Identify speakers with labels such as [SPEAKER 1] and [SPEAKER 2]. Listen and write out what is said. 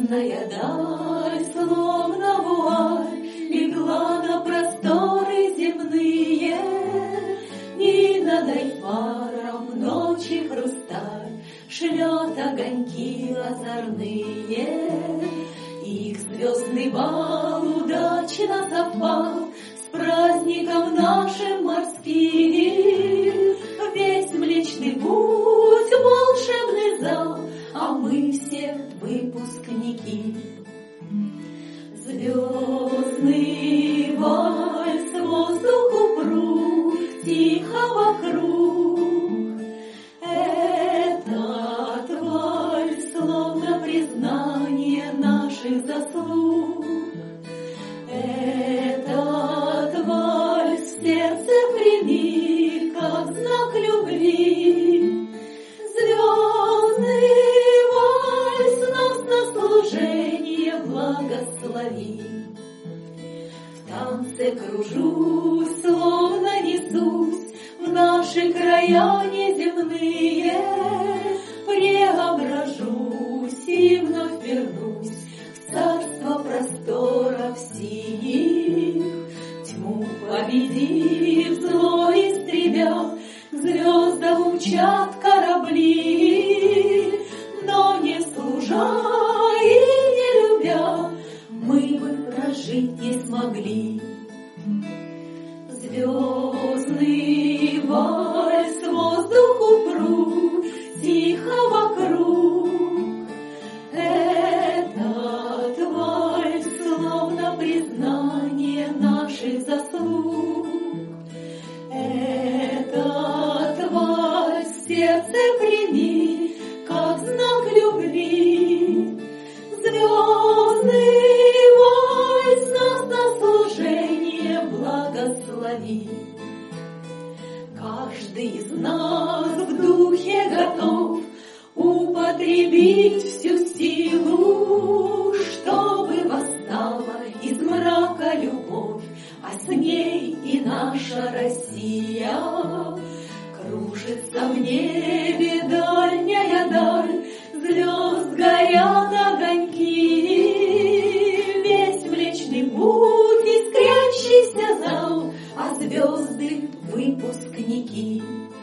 [SPEAKER 1] Темная даль, словно вуаль, легла на просторы земные, и над Альфаром ночи хрусталь шлет огоньки озорные. Их звездный бал удачно совпал с праздником нашим морским. Весь Млечный Путь — волшебный зал, а мы все выпускники. Звездный вальс, воздух упруг, тихо вокруг. Этот вальс словно признание наших заслуг. Этот вальс в сердце прими, как знак любви. Звездный вальс нас на служение благослови. В танце кружусь, словно несусь в наши края неземные, преображусь и вновь вернусь в царство просторов синих. Тьму победив, зло истребя, к звездам умчат корабли, но не служа и не любя, мы бы прожить не смогли. Звездный вальс, воздух упруг, тихо вокруг. Этот вальс словно признание наших заслуг. Этот вальс в сердце прими, как знак любви. Звездный вальс нас на служение благослови. Каждый из нас в духе готов употребить всю силу, чтобы восстала из мрака любовь, а с ней и наша Россия. Кружится в небе дальняя даль, звезд горят огоньки. Весь Млечный Путь — искрящийся зал, а звезды — выпускники.